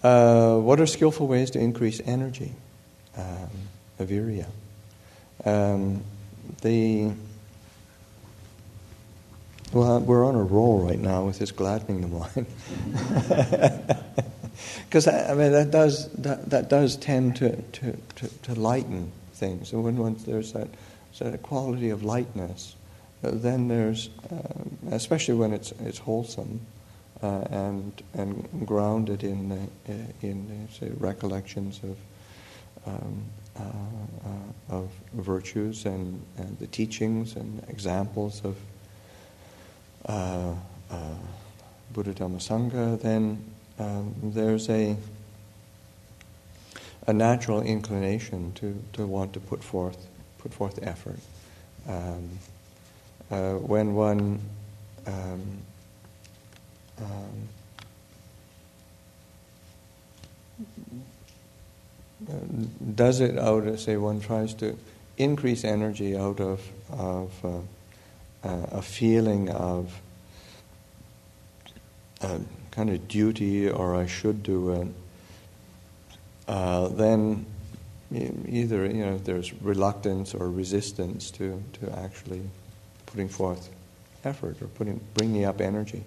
What are skillful ways to increase energy? Avirya. Well, we're on a roll right now with this gladdening the mind, because I mean that does tend to lighten things. And when there's that quality of lightness, then there's especially when it's wholesome and grounded in say recollections of virtues and the teachings and examples of Buddha Dhamma Sangha, then there's a natural inclination to want to put forth effort. When one does it out of, say, one tries to increase energy out of a feeling of kind of duty, or I should do it, then either there's reluctance or resistance to actually putting forth effort or bringing up energy.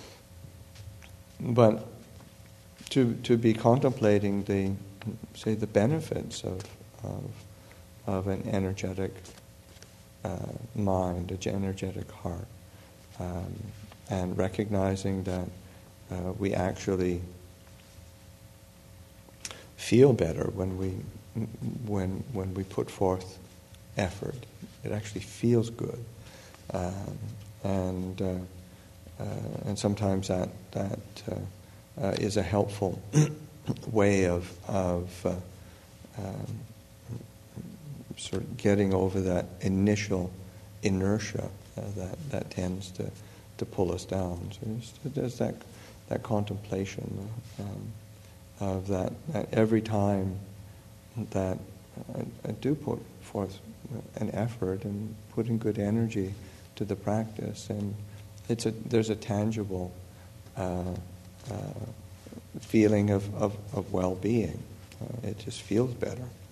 But to be contemplating the benefits of an energetic mind, an energetic heart, and recognizing that we actually feel better when we put forth effort. It actually feels good, and sometimes that is a helpful way of sort of getting over that initial inertia that tends to pull us down. So there's that contemplation of that every time that I do put forth an effort and put in good energy to the practice, and there's a tangible feeling of well-being. It just feels better.